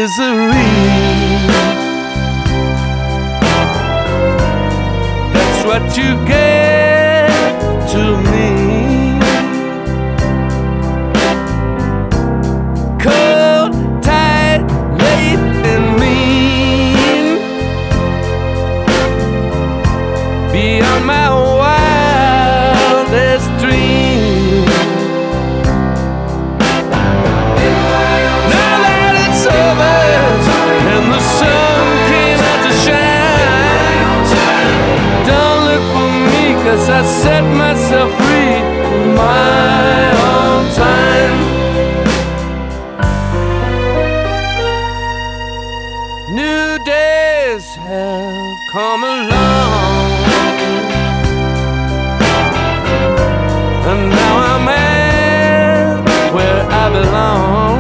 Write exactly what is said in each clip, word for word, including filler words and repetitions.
misery. That's what you gave to me. Cold, tight, late and mean, beyond my wildest dream. Now that it's over and the sun came out to shine, don't look for me, 'cause I set myself free in my own time. New days have come along, and now I'm at where I belong.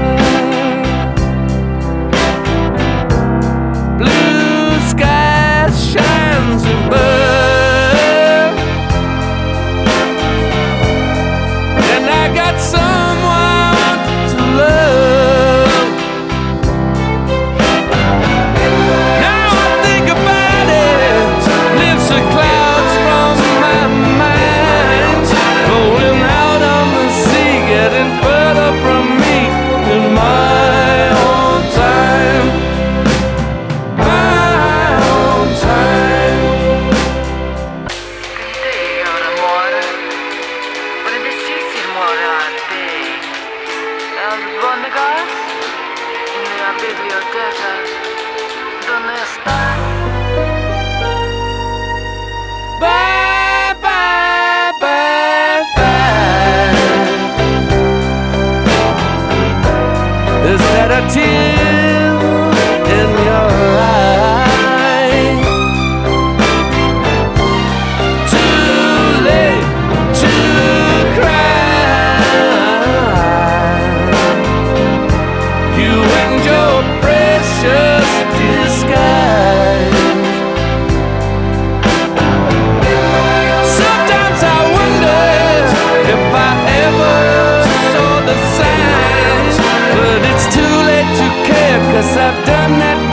Blue sky shines above, and I got someone to love. Now I think about it, lifts the clouds from my mind, going out on the sea, getting further from me in my own time. My own time. Cânteio, amor, por indeciso morar bem. Albôndegas na biblioteca, ¿dónde está? Bye, bye, bye, bye. Is that a tear in your eye? Too late to cry. You and your precious disguise. Sometimes I wonder if I ever saw the signs, but it's too late to care, 'cause I've done that